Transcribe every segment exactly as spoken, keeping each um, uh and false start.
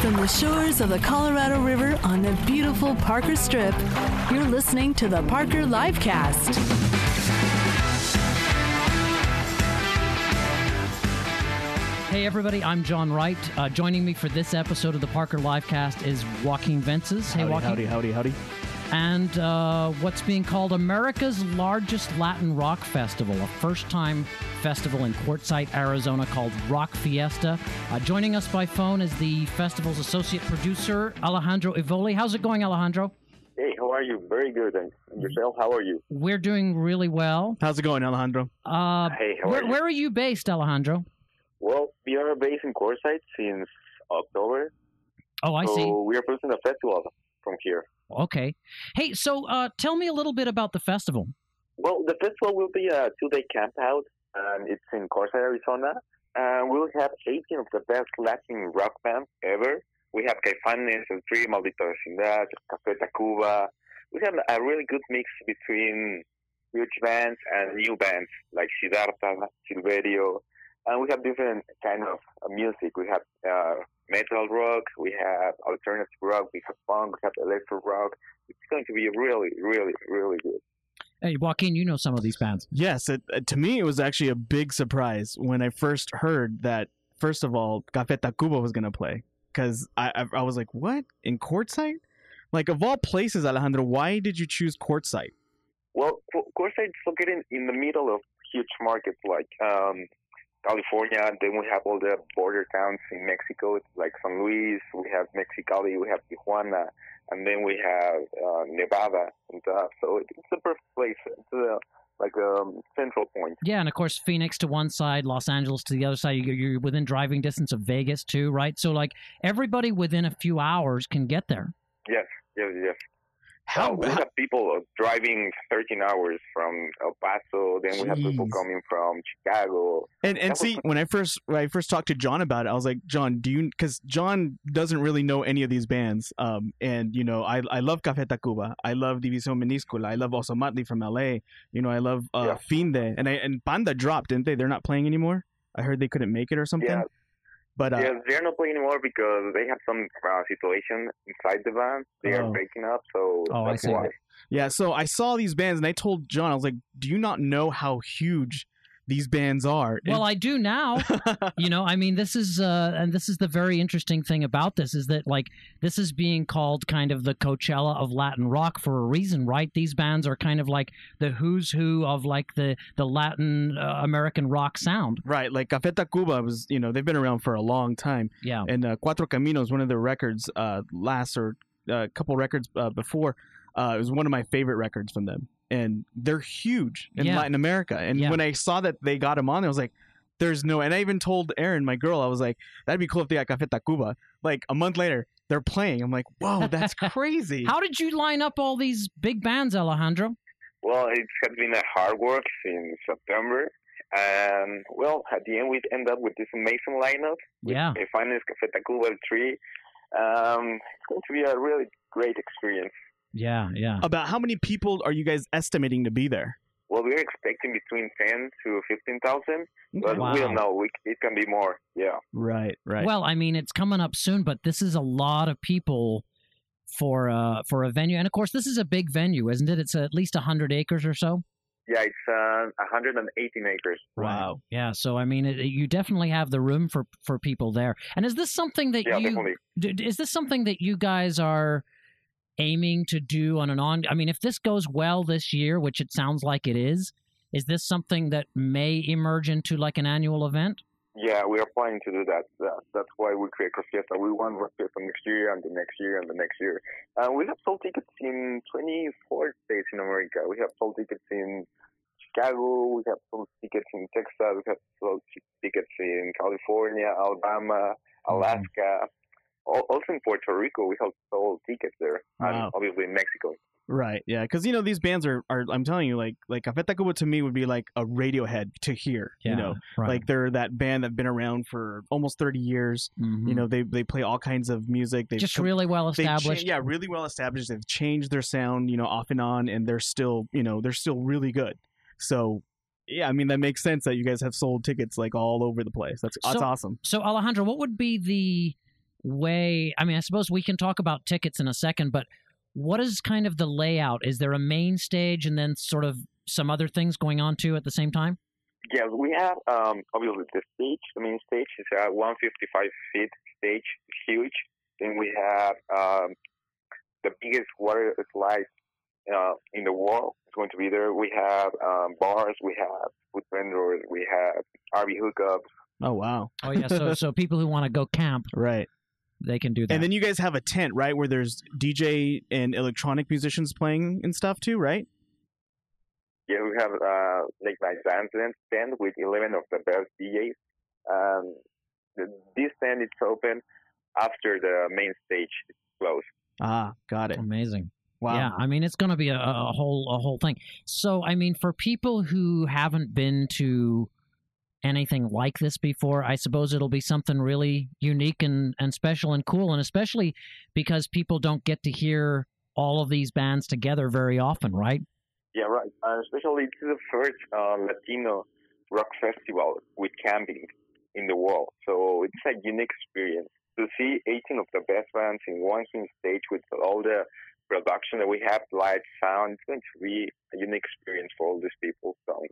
from the shores of the Colorado River on the beautiful Parker Strip, you're listening to the Parker Livecast. Hey everybody, I'm John Wright. Uh, joining me for this episode of the Parker Livecast is Joaquin Vences. Hey, howdy, Joaquin. Howdy, howdy, howdy. And uh, what's being called America's largest Latin rock festival, a first-time festival in Quartzsite, Arizona called Rock Fiesta. Uh, joining us by phone is the festival's associate producer, Alejandro Ivoli. How's it going, Alejandro? Hey, how are you? Very good. And yourself, how are you? We're doing really well. How's it going, Alejandro? Uh, hey, how where, are you? Where are you based, Alejandro? Well, we are based in Quartzsite since October. Oh, I so see. we are producing a festival from here. Okay. Hey, so uh, tell me a little bit about the festival. Well, the festival will be a two-day camp out, and it's in Quartzsite, Arizona. And we'll have eighteen of the best Latin rock bands ever. We have Caifanes, El Tri, Maldita Vecindad, Café Tacuba. We have a really good mix between huge bands and new bands like Siddhartha, Silverio. And we have different kind of music. We have uh, metal rock, we have alternative rock, we have punk, we have electro rock. It's going to be really, really, really good. Hey, Joaquin, you know some of these bands. Yes, it, to me it was actually a big surprise when I first heard that, first of all, Café Tacuba was going to play. Because I, I I was like, what? In Quartzsite? Like, of all places, Alejandro, why did you choose Quartzsite? Well, Quartzsite is located in the middle of huge markets like um, California, and then we have all the border towns in Mexico, like San Luis, we have Mexicali, we have Tijuana, and then we have uh, Nevada and stuff. So it's a perfect place. It's a, like a um, central point. Yeah, and of course, Phoenix to one side, Los Angeles to the other side. You're within driving distance of Vegas too, right? So like everybody within a few hours can get there. Yes, yes, yes. How, uh, we how have people driving thirteen hours from El Paso. Then we have people Jeez. coming from Chicago. and and That was- see, when I first when I first talked to John about it, I was like, John, do you? Because John doesn't really know any of these bands. Um, and you know, I I love Café Tacuba, I love División Minúscula, I love Ozomatli from L A. You know, I love uh, Yeah. Finde, and I and Panda dropped, didn't they? They're not playing anymore. I heard they couldn't make it or something. Yeah, But uh, yeah, they're not playing anymore because they have some uh, situation inside the band. They Oh. are breaking up, so Oh, I that's see. why. yeah, so I saw these bands, and I told John, I was like, do you not know how huge these bands are? Well, I do now. You know, I mean, this is, uh, and this is the very interesting thing about this is that, like, this is being called kind of the Coachella of Latin rock for a reason, right? These bands are kind of like the who's who of, like, the, the Latin uh, American rock sound. Right, like Café Tacuba was, you know, they've been around for a long time. Yeah. And uh, Cuatro Caminos, one of their records, uh, last or a uh, couple records uh, before, uh, it was one of my favorite records from them. And they're huge in Yeah. Latin America. And Yeah. when I saw that they got them on, I was like, there's no, and I even told Erin, my girl, I was like, that'd be cool if they got Café Tacuba. Like a month later, they're playing. I'm like, whoa, that's crazy. How did you line up all these big bands, Alejandro? Well, it has been a hard work since September. And, well, at the end, we end up with this amazing lineup. Yeah. With Finance, Café Tacuba, El Tri. Um, it's going to be a really great experience. Yeah, yeah. About how many people are you guys estimating to be there? Well, we're expecting between ten to fifteen thousand, but Wow. we don't know. We, it can be more. Yeah. Right, right. Well, I mean, it's coming up soon, but this is a lot of people for uh for a venue, and of course, this is a big venue, isn't it? It's at least a hundred acres or so. Yeah, it's uh, one hundred eighteen acres. Wow. Yeah. So I mean, it, you definitely have the room for for people there. And is this something that Yeah, you definitely. d- is this something that you guys are aiming to do on an on? I mean, if this goes well this year, which it sounds like it is, is this something that may emerge into like an annual event? Yeah, we are planning to do that. that that's why we create Rock Fiesta. We want Rock Fiesta next year and the next year and the next year. Uh, we have sold tickets in twenty-four states in America. We have sold tickets in Chicago. We have sold tickets in Texas. We have sold tickets in California, Alabama, Alaska. Al- Also in Puerto Rico, we have sold tickets there. Wow. And obviously in Mexico. Right, yeah, because you know these bands are, are I'm telling you, like like Café Tacuba to me would be like a Radiohead to hear. Yeah, you know, right. like they're that band that've been around for almost thirty years. Mhm. You know, they they play all kinds of music. They've just com- really well they've cha- established. yeah, really well established. They've changed their sound, you know, off and on, and they're still, you know, they're still really good. So, yeah, I mean that makes sense that you guys have sold tickets like all over the place. That's that's So- awesome. So Alejandro, what would be the way, I mean, I suppose we can talk about tickets in a second, but what is kind of the layout? Is there a main stage and then sort of some other things going on too at the same time? Yes, we have um, obviously the stage. The main stage is a one hundred fifty-five feet stage, it's huge. Then we have um, the biggest water slide uh, in the world. It's going to be there. We have um, bars, we have food vendors, we have R V hookups. Oh wow! Oh yeah, so so people who want to go camp, right? They can do that. And then you guys have a tent, right, where there's D J and electronic musicians playing and stuff too, right? Yeah, we have uh, late night dance tent with eleven of the best D Js. Um, the, this tent is open after the main stage is closed. Ah, got it. Amazing. Wow. Yeah, I mean, it's going to be a, a whole a whole thing. So, I mean, for people who haven't been to anything like this before, I suppose it'll be something really unique and, and special and cool, and especially because people don't get to hear all of these bands together very often, right? Yeah, right. Uh, especially this is the first uh, Latino rock festival with camping in the world. So it's a unique experience to see eighteen of the best bands in one huge stage with all the production that we have, live sound. It's going to be a unique experience for all these people. So,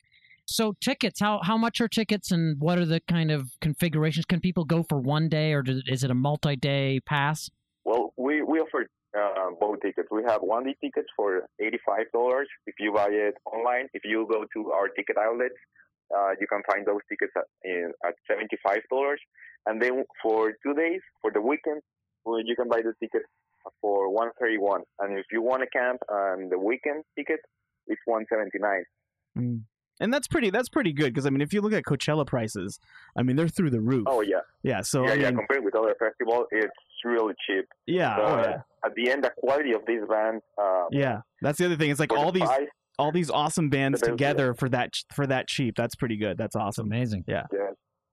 so tickets, how how much are tickets and what are the kind of configurations? Can people go for one day or do, is it a multi-day pass? Well, we, we offer uh, both tickets. We have one-day tickets for eighty-five dollars if you buy it online. If you go to our ticket outlets, uh, you can find those tickets at, in, at seventy-five dollars. And then for two days, for the weekend, well, you can buy the ticket for one hundred thirty-one dollars. And if you want to camp on the weekend ticket, it's one hundred seventy-nine dollars. Mm. And that's pretty that's pretty good because, I mean, if you look at Coachella prices, I mean, they're through the roof. Oh, yeah. Yeah, so, yeah, I mean, yeah, compared with other festivals, it's really cheap. Yeah, uh, oh, yeah. At the end, the quality of these bands... Uh, yeah, that's the other thing. It's like all the these price, all these awesome bands together for that for that cheap. That's pretty good. That's awesome. That's amazing. Yeah. yeah.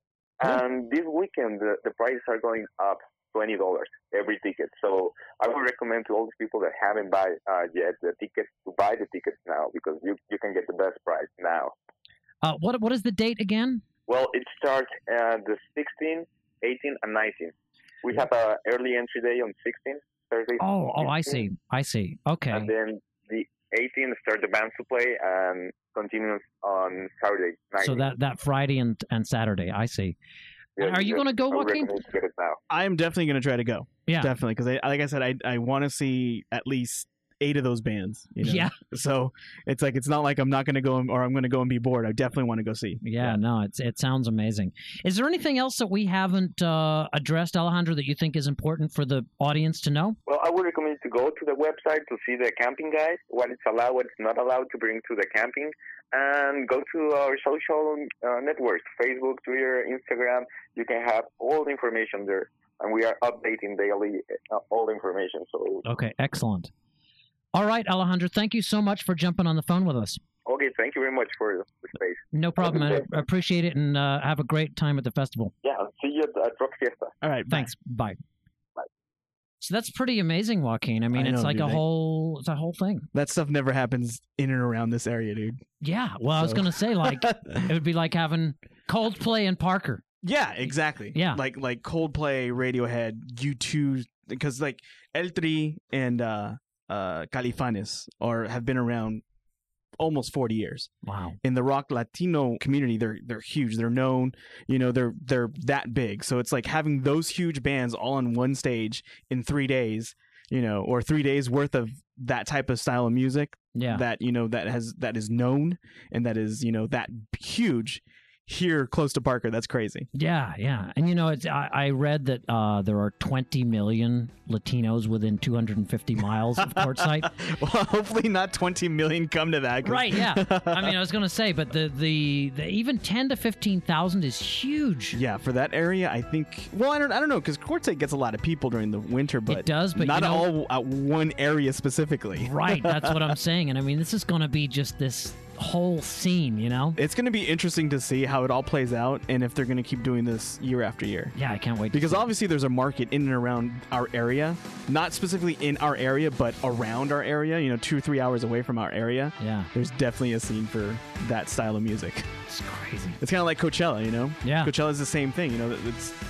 And this weekend, the, the prices are going up twenty dollars every ticket. So I would recommend to all these people that haven't bought uh, yet the tickets to buy the tickets now because you, you can get the best price now. Uh, what What is the date again? Well, it starts uh, the sixteenth, eighteenth, and nineteenth. We have an early entry day on sixteenth, Thursday. Oh, oh, I see. I see. Okay. And then the eighteenth start the bands to play and continues on Saturday night. So that, that Friday and, and Saturday, I see. Yeah, Are you going to go, Joaquin? To get it now. I am definitely going to try to go. Yeah. Definitely. Because, like I said, I, I want to see at least eight of those bands. You know? Yeah. So it's like, it's not like I'm not going to go and, or I'm going to go and be bored. I definitely want to go see. Yeah, yeah. no, it's it sounds amazing. Is there anything else that we haven't uh, addressed, Alejandro, that you think is important for the audience to know? Well, I would recommend to go to the website to see the camping guide, what it's allowed, what it's not allowed to bring to the camping, and go to our social uh, networks, Facebook, Twitter, Instagram. You can have all the information there, and we are updating daily uh, all the information. So okay, excellent. All right, Alejandro, thank you so much for jumping on the phone with us. Okay, thank you very much for the space. No problem, man. I appreciate it, and uh, have a great time at the festival. Yeah, I'll see you at, at Rock Fiesta. All right, thanks. Bye. Bye. So that's pretty amazing, Joaquin. I mean, I it's know, like dude, a they- whole, it's a whole thing. That stuff never happens in and around this area, dude. Yeah. Well, I was So- gonna say, like, it would be like having Coldplay in Parker. Yeah, exactly. Yeah. Like like Coldplay, Radiohead, U two, because like El Tri and uh, uh, Califanes are have been around almost forty years. Wow. In the rock Latino community, they're they're huge. They're known, you know, they're they're that big. So it's like having those huge bands all on one stage in three days, you know, or three days worth of that type of style of music. Yeah. That, you know, that has that is known and that is, you know, that huge here close to Parker. That's crazy. Yeah, yeah. And you know, it's, I, I read that uh, there are twenty million Latinos within two hundred fifty miles of Quartzsite. Well, hopefully not twenty million come to that. 'cause- Right, yeah. I mean, I was going to say, but the, the, the even ten to fifteen thousand is huge. Yeah, for that area, I think. Well, I don't, I don't know, because Quartzsite gets a lot of people during the winter, but It does, but not you know- all at one area specifically. Right, that's what I'm saying. And I mean, this is going to be just this whole scene, you know? It's going to be interesting to see how it all plays out and if they're going to keep doing this year after year. Yeah, I can't wait. To Because see. obviously there's a market in and around our area, not specifically in our area, but around our area, you know, two or three hours away from our area. Yeah, There's definitely a scene for that style of music. it's crazy. It's kind of like Coachella, you know? Yeah. Coachella's the same thing, you know, it's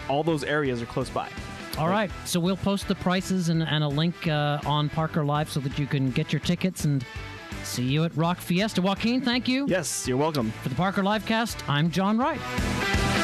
all those areas are close by. All right, so we'll post the prices and, and a link uh, on Parker Live so that you can get your tickets and see you at Rock Fiesta. Joaquin, thank you. Yes, you're welcome. For the Parker Livecast, I'm John Wright.